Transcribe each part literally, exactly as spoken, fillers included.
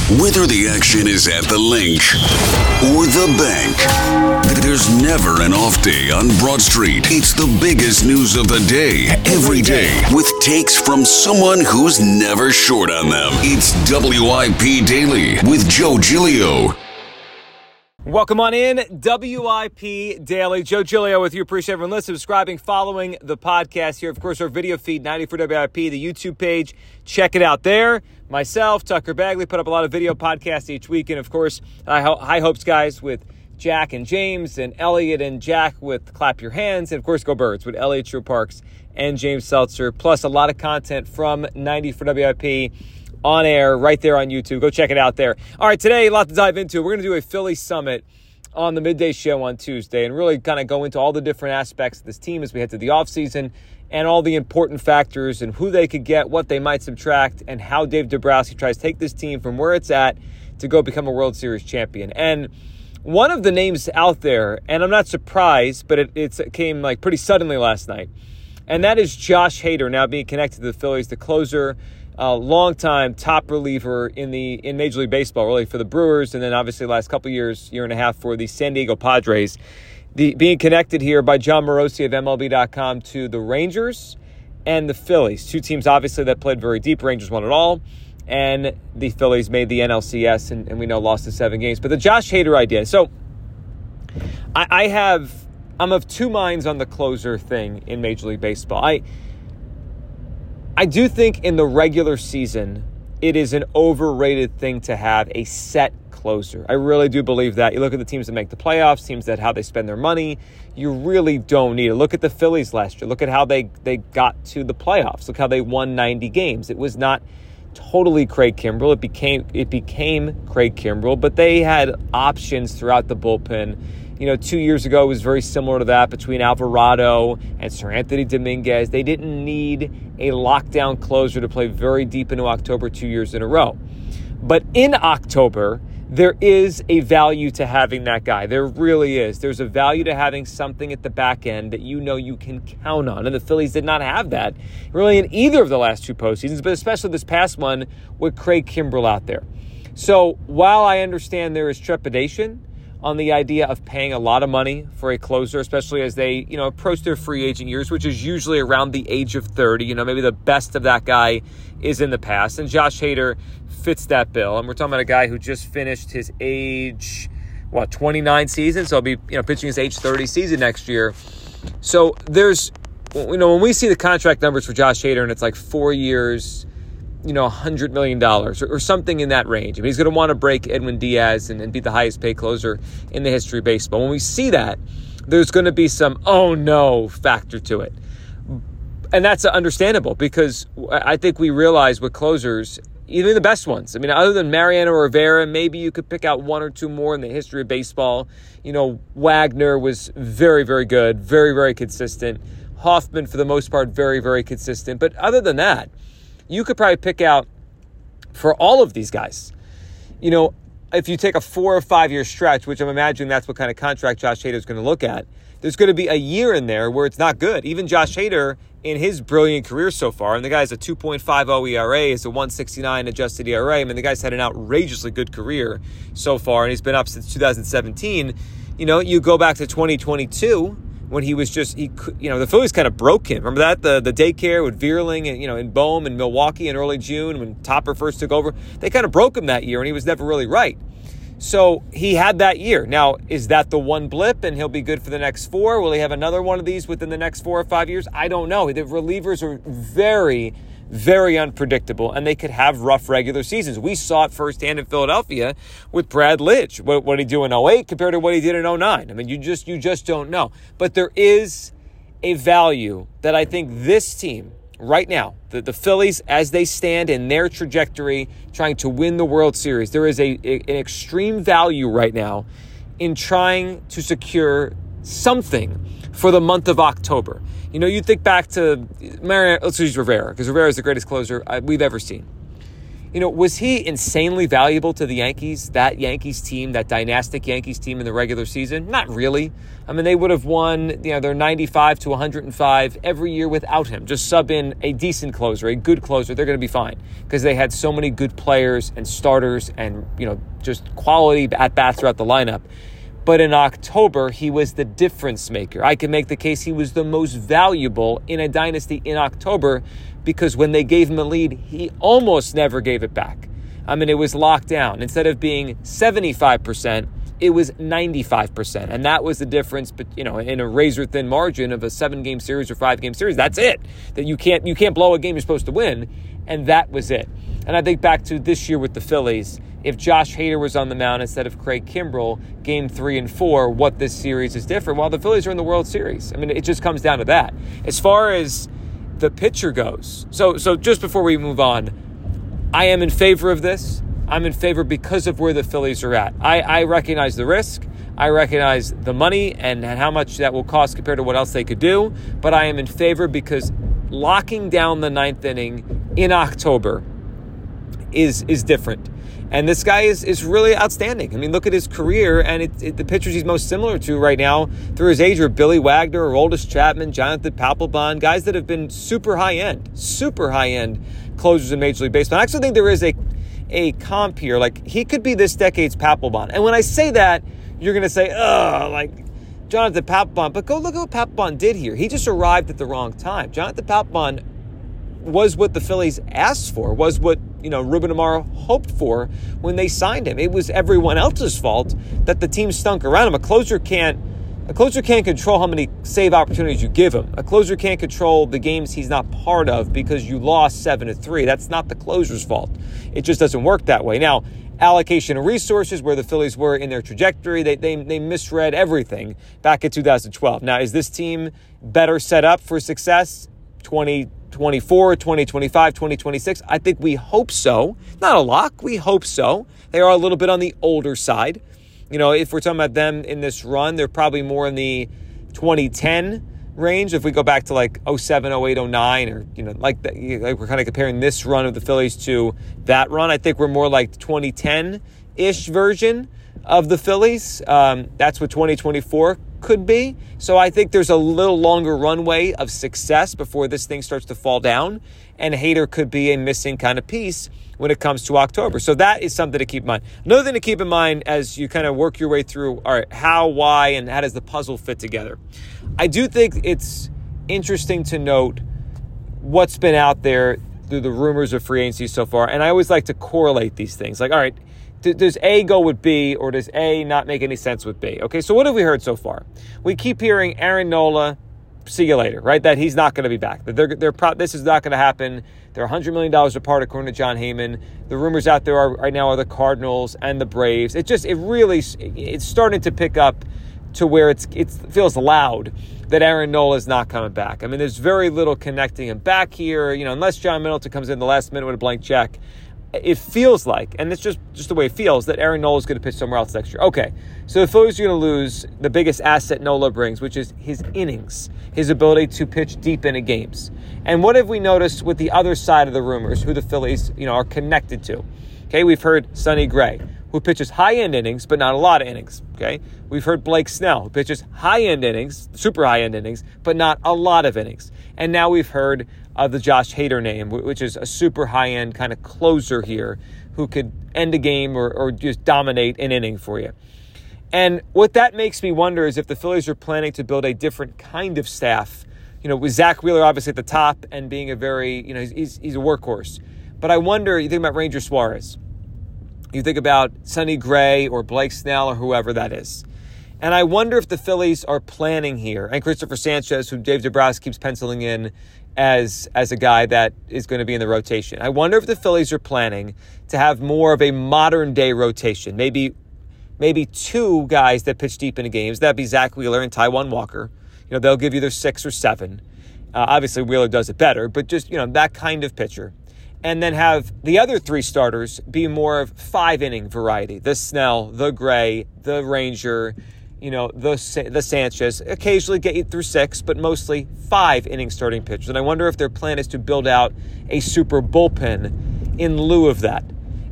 Whether the action is at the link or the bank, there's never an off day on Broad Street. It's the biggest news of the day, every day, with takes from someone who's never short on them. It's W I P Daily with Joe Giglio. Welcome on in, W I P Daily. Joe Giglio with you. Appreciate everyone listening, subscribing, following the podcast here. Of course, our video feed, ninety-four W I P, the YouTube page. Check it out there. Myself, Tucker Bagley, put up a lot of video podcasts each week. And, of course, High Hopes guys with Jack and James, and Elliot and Jack with Clap Your Hands. And, of course, Go Birds with Elliot Shore Parks and James Seltzer. Plus, a lot of content from ninety-four W I P on air right there on YouTube. Go check it out there. All right, today, a lot to dive into. We're going to do a Philly Summit on the midday show on Tuesday and really kind of go into all the different aspects of this team as we head to the offseason and all the important factors and who they could get, what they might subtract, and how Dave Dombrowski tries to take this team from where it's at to go become a World Series champion. And one of the names out there, and I'm not surprised, but it, it's, it came like pretty suddenly last night, and that is Josh Hader now being connected to the Phillies, the closer, Uh, longtime top reliever in the in Major League Baseball, really, for the Brewers, and then obviously the last couple years, year and a half for the San Diego Padres. The, being connected here by John Morosi of M L B dot com to the Rangers and the Phillies. Two teams, obviously, that played very deep. Rangers won it all, and the Phillies made the N L C S, and, and we know lost in seven games. But the Josh Hader idea. So I, I have, I'm of two minds on the closer thing in Major League Baseball. I I do think in the regular season, it is an overrated thing to have a set closer. I really do believe that. You look at the teams that make the playoffs, teams that how they spend their money, you really don't need it. Look at the Phillies last year. Look at how they, they got to the playoffs. Look how they won ninety games. It was not totally Craig Kimbrell. It became it became Craig Kimbrell, but they had options throughout the bullpen. You know, two years ago, it was very similar to that between Alvarado and Sir Anthony Dominguez. They didn't need a lockdown closer to play very deep into October two years in a row. But in October, there is a value to having that guy. There really is. There's a value to having something at the back end that you know you can count on. And the Phillies did not have that really in either of the last two postseasons, but especially this past one with Craig Kimbrell out there. So while I understand there is trepidation on the idea of paying a lot of money for a closer, especially as they, you know, approach their free agent years, which is usually around the age of thirty. You know, maybe the best of that guy is in the past. And Josh Hader fits that bill. And we're talking about a guy who just finished his age, what, twenty-nine season? So he'll be, you know, pitching his age thirty season next year. So there's, you know, when we see the contract numbers for Josh Hader and it's like four years, you know, one hundred million dollars or, or something in that range. I mean, he's going to want to break Edwin Diaz and, and be the highest paid closer in the history of baseball. When we see that, there's going to be some, oh no, factor to it. And that's understandable because I think we realize with closers, even the best ones, I mean, other than Mariano Rivera, maybe you could pick out one or two more in the history of baseball. You know, Wagner was very, very good, very, very consistent. Hoffman, for the most part, very, very consistent. But other than that, you could probably pick out for all of these guys, you know, if you take a four or five year stretch, which I'm imagining that's what kind of contract Josh Hader is going to look at, there's going to be a year in there where it's not good. Even Josh Hader in his brilliant career so far, and the guy's a two point five oh E R A, is a one sixty-nine adjusted E R A. I mean, the guy's had an outrageously good career so far, and he's been up since two thousand seventeen. You know, you go back to twenty twenty-two, when he was just, he, you know, the Phillies kind of broke him. Remember that? The the daycare with Vierling and, you know, in Bohm and Milwaukee in early June when Topper first took over. They kind of broke him that year, and he was never really right. So he had that year. Now, is that the one blip and he'll be good for the next four? Will he have another one of these within the next four or five years? I don't know. The relievers are very, very unpredictable, and they could have rough regular seasons. We saw it firsthand in Philadelphia with Brad Lidge. What, what did he do in oh eight compared to what he did in oh nine? I mean, you just you just don't know. But there is a value that I think this team right now, the, the Phillies as they stand in their trajectory trying to win the World Series, there is a, a an extreme value right now in trying to secure something for the month of October. You know, you think back to Mariano, let's use Rivera, because Rivera is the greatest closer we've ever seen. You know, was he insanely valuable to the Yankees, that Yankees team, that dynastic Yankees team in the regular season? Not really. I mean, they would have won, you know, their ninety-five to one hundred five every year without him. Just sub in a decent closer, a good closer. They're going to be fine because they had so many good players and starters and, you know, just quality at-bats throughout the lineup. But in October, he was the difference maker. I can make the case he was the most valuable in a dynasty in October because when they gave him a lead, he almost never gave it back. I mean, it was locked down. Instead of being seventy-five percent, it was ninety-five percent. And that was the difference, but you know, in a razor-thin margin of a seven-game series or five-game series. That's it. That you can't you can't blow a game you're supposed to win, and that was it. And I think back to this year with the Phillies, if Josh Hader was on the mound instead of Craig Kimbrell, game three and four, what this series is different. Well, the Phillies are in the World Series. I mean, it just comes down to that. As far as the pitcher goes, so so just before we move on, I am in favor of this. I'm in favor because of where the Phillies are at. I, I recognize the risk. I recognize the money and, and how much that will cost compared to what else they could do. But I am in favor because locking down the ninth inning in October is is different. And this guy is is really outstanding. I mean, look at his career, and it, it, the pitchers he's most similar to right now through his age are Billy Wagner, Aroldis Chapman, Jonathan Papelbon, guys that have been super high-end, super high-end closers in Major League Baseball. I actually think there is a, a comp here. Like, he could be this decade's Papelbon. And when I say that, you're going to say, ugh, like Jonathan Papelbon. But go look at what Papelbon did here. He just arrived at the wrong time. Jonathan Papelbon was what the Phillies asked for, was what, you know, Ruben Amaro hoped for when they signed him. It was everyone else's fault that the team stunk around him. A closer can't a closer can't control how many save opportunities you give him. A closer can't control the games he's not part of because you lost seven to three. That's not the closer's fault. It just doesn't work that way. Now, allocation of resources, where the Phillies were in their trajectory, they they they misread everything back in two thousand twelve. Now, is this team better set up for success twenty twenty-four, twenty twenty-five, twenty twenty-six? I think we hope so. Not a lock. We hope so. They are a little bit on the older side. You know, if we're talking about them in this run, they're probably more in the twenty ten range. If we go back to like oh seven, oh eight, oh nine, or, you know, like, that, like we're kind of comparing this run of the Phillies to that run. I think we're more like twenty ten-ish version of the Phillies. Um, that's what twenty twenty-four could be. So I think there's a little longer runway of success before this thing starts to fall down, and Hader could be a missing kind of piece when it comes to October. So that is something to keep in mind. Another thing to keep in mind as you kind of work your way through, all right, how, why, and how does the puzzle fit together? I do think it's interesting to note what's been out there through the rumors of free agency so far, and I always like to correlate these things. Like, all right, does A go with B, or does A not make any sense with B? Okay, so what have we heard so far? We keep hearing Aaron Nola, see you later, right? That he's not going to be back. That they're, they're pro- this is not going to happen. They're one hundred million dollars apart, according to John Heyman. The rumors out there are right now are the Cardinals and the Braves. It just, it really, it's starting to pick up to where it's it feels loud that Aaron Nola is not coming back. I mean, there's very little connecting him back here. You know, unless John Middleton comes in the last minute with a blank check, it feels like, and it's just, just the way it feels, that Aaron Nola is going to pitch somewhere else next year. Okay, so the Phillies are going to lose the biggest asset Nola brings, which is his innings, his ability to pitch deep into games. And what have we noticed with the other side of the rumors, who the Phillies, you know, are connected to? Okay, we've heard Sonny Gray, who pitches high-end innings, but not a lot of innings. Okay, we've heard Blake Snell, who pitches high-end innings, super high-end innings, but not a lot of innings. And now we've heard of the Josh Hader name, which is a super high-end kind of closer here who could end a game or, or just dominate an inning for you. And what that makes me wonder is if the Phillies are planning to build a different kind of staff, you know, with Zach Wheeler obviously at the top and being a very, you know, he's, he's a workhorse. But I wonder, you think about Ranger Suarez, you think about Sonny Gray or Blake Snell or whoever that is. And I wonder if the Phillies are planning here, and Christopher Sanchez, who Dave Dombrowski keeps penciling in as as a guy that is going to be in the rotation. I wonder if the Phillies are planning to have more of a modern-day rotation, maybe maybe two guys that pitch deep into games. That'd be Zach Wheeler and Taijuan Walker. You know, they'll give you their six or seven. Uh, obviously, Wheeler does it better, but just, you know, that kind of pitcher. And then have the other three starters be more of five-inning variety. The Snell, the Gray, the Ranger, you know, the the Sanchez. Occasionally get you through six, but mostly five-inning starting pitchers. And I wonder if their plan is to build out a super bullpen in lieu of that.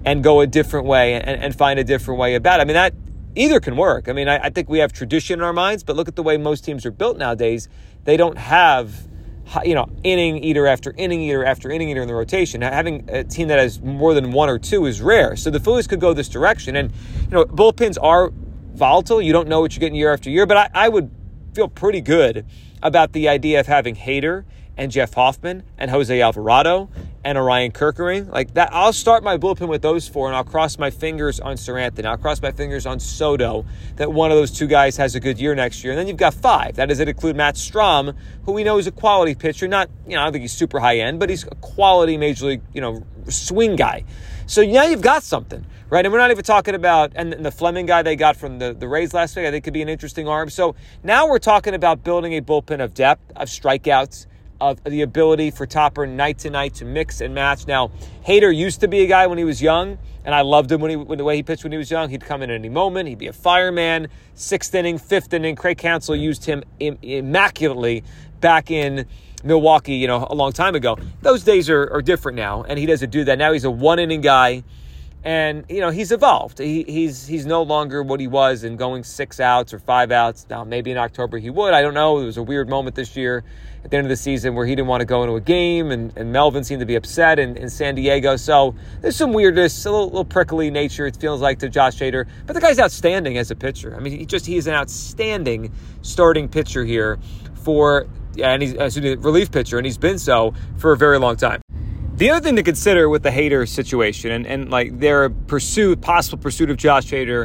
and go a different way and, and find a different way about it. I mean, that either can work. I mean, I, I think we have tradition in our minds, but look at the way most teams are built nowadays. They don't have, you know, inning eater after inning eater after inning eater in the rotation. Having a team that has more than one or two is rare. So the Phillies could go this direction. And, you know, bullpens are volatile. You don't know what you're getting year after year. But I, I would feel pretty good about the idea of having Hader and Jeff Hoffman and Jose Alvarado and Orion Kerkering. Like that, I'll start my bullpen with those four, and I'll cross my fingers on Seranthony. I'll cross my fingers on Soto that one of those two guys has a good year next year. And then you've got five. That does it include Matt Strahm, who we know is a quality pitcher. Not, you know, I don't think he's super high end, but he's a quality major league, you know, swing guy. So now you've got something, right? And we're not even talking about, and the Fleming guy they got from the, the Rays last week, I think could be an interesting arm. So now we're talking about building a bullpen of depth, of strikeouts, of the ability for Topper night to night to mix and match. Now, Hader used to be a guy when he was young, and I loved him when he when the way he pitched when he was young. He'd come in at any moment. He'd be a fireman. Sixth inning, fifth inning. Craig Counsell used him im- immaculately back in Milwaukee, you know, a long time ago. Those days are, are different now, and he doesn't do that. Now he's a one-inning guy, and, you know, he's evolved. He, he's he's no longer what he was in going six outs or five outs. Now, maybe in October he would. I don't know. It was a weird moment this year at the end of the season where he didn't want to go into a game, and, and Melvin seemed to be upset in, in San Diego. So there's some weirdness, a little, little prickly nature, it feels like, to Josh Hader. But the guy's outstanding as a pitcher. I mean, he just he is an outstanding starting pitcher here for, yeah, and he's a relief pitcher, and he's been so for a very long time. The other thing to consider with the Hader situation and, and like their pursuit, possible pursuit of Josh Hader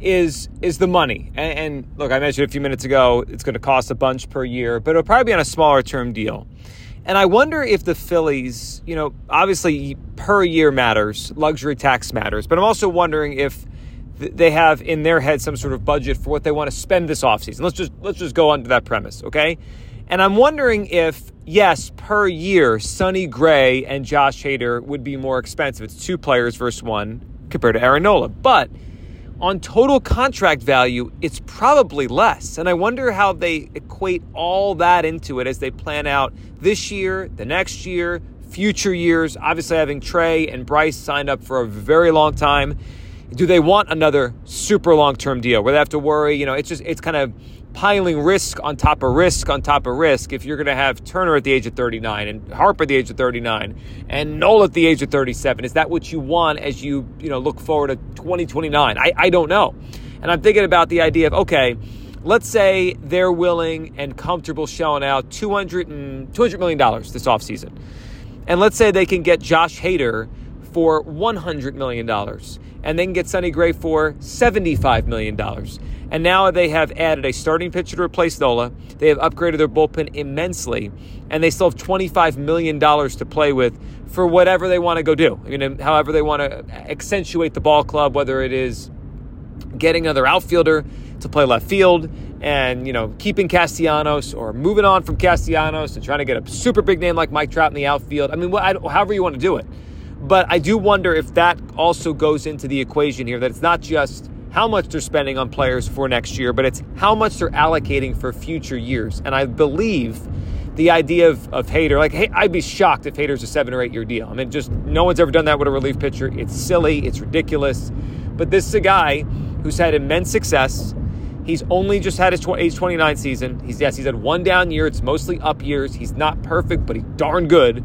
is is the money. And, and look, I mentioned a few minutes ago, it's going to cost a bunch per year, but it'll probably be on a smaller term deal. And I wonder if the Phillies, you know, obviously per year matters, luxury tax matters, but I'm also wondering if th- they have in their head some sort of budget for what they want to spend this offseason. Let's just let's just go under that premise, okay? And I'm wondering if, yes, per year, Sonny Gray and Josh Hader would be more expensive. It's two players versus one compared to Aaron Nola. But on total contract value, it's probably less. And I wonder how they equate all that into it as they plan out this year, the next year, future years. Obviously, having Trey and Bryce signed up for a very long time. Do they want another super long-term deal where they have to worry? You know, it's just, it's kind of piling risk on top of risk on top of risk if you're going to have Turner at the age of thirty-nine and Harper at the age of thirty-nine and Nola at the age of thirty-seven. Is that what you want as you, you know, look forward to twenty twenty-nine? I, I don't know. And I'm thinking about the idea of, okay, let's say they're willing and comfortable shelling out two hundred million dollars this offseason. And let's say they can get Josh Hader for one hundred million dollars. And they can get Sonny Gray for seventy-five million dollars. And now they have added a starting pitcher to replace Nola. They have upgraded their bullpen immensely. And they still have twenty-five million dollars to play with for whatever they want to go do. I mean, however they want to accentuate the ball club, whether it is getting another outfielder to play left field and, you know, keeping Castellanos or moving on from Castellanos and trying to get a super big name like Mike Trout in the outfield. I mean, however you want to do it. But I do wonder if that also goes into the equation here, that it's not just how much they're spending on players for next year, but it's how much they're allocating for future years. And I believe the idea of, of Hader, like, hey, I'd be shocked if Hader's a seven or eight year deal. I mean, just no one's ever done that with a relief pitcher. It's silly. It's ridiculous. But this is a guy who's had immense success. He's only just had his age twenty-nine season. He's, yes, he's had one down year. It's mostly up years. He's not perfect, but he's darn good.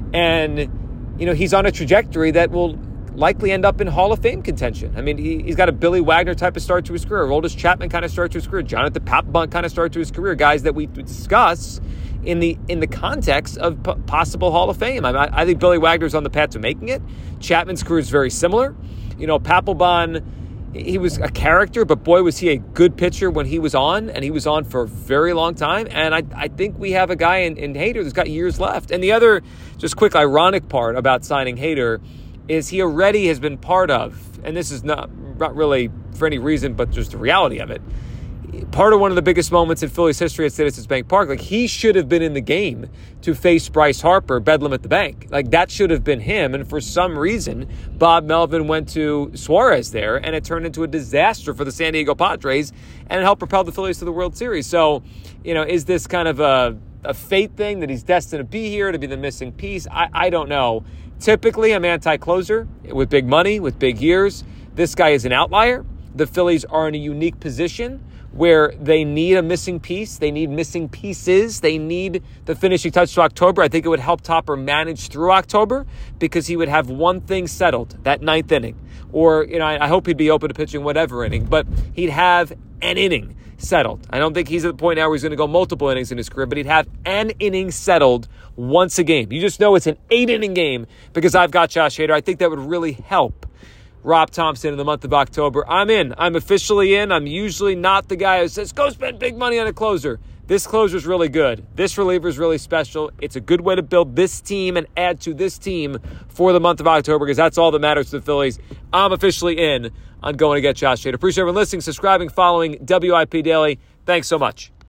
And you know, he's on a trajectory that will likely end up in Hall of Fame contention. I mean, he, he's got a Billy Wagner type of start to his career, Aroldis Chapman kind of start to his career, Jonathan Papelbon kind of start to his career, guys that we discuss in the in the context of p- possible Hall of Fame. I, mean, I, I think Billy Wagner's on the path to making it. Chapman's career is very similar. You know, Papelbon, he was a character, but boy, was he a good pitcher when he was on, and he was on for a very long time. And I, I think we have a guy in, in Hader that's got years left. And the other just quick ironic part about signing Hader is he already has been part of, and this is not, not really for any reason, but just the reality of it, part of one of the biggest moments in Phillies history at Citizens Bank Park. Like, he should have been in the game to face Bryce Harper, Bedlam at the bank. Like, that should have been him. And for some reason, Bob Melvin went to Suarez there, and it turned into a disaster for the San Diego Padres, and it helped propel the Phillies to the World Series. So, you know, is this kind of a, a fate thing that he's destined to be here, to be the missing piece? I, I don't know. Typically, I'm anti-closer with big money, with big years. This guy is an outlier. The Phillies are in a unique position where they need a missing piece. They need missing pieces. They need the finishing touch to October. I think it would help Topper manage through October because he would have one thing settled, that ninth inning. Or, you know, I, I hope he'd be open to pitching whatever inning, but he'd have an inning settled. I don't think he's at the point now where he's going to go multiple innings in his career, but he'd have an inning settled once a game. You just know it's an eight-inning game because I've got Josh Hader. I think that would really help Rob Thompson in the month of October. I'm in. I'm officially in. I'm usually not the guy who says, go spend big money on a closer. This closer is really good. This reliever is really special. It's a good way to build this team and add to this team for the month of October because that's all that matters to the Phillies. I'm officially in on going to get Josh Hader. Appreciate everyone listening, subscribing, following W I P Daily. Thanks so much.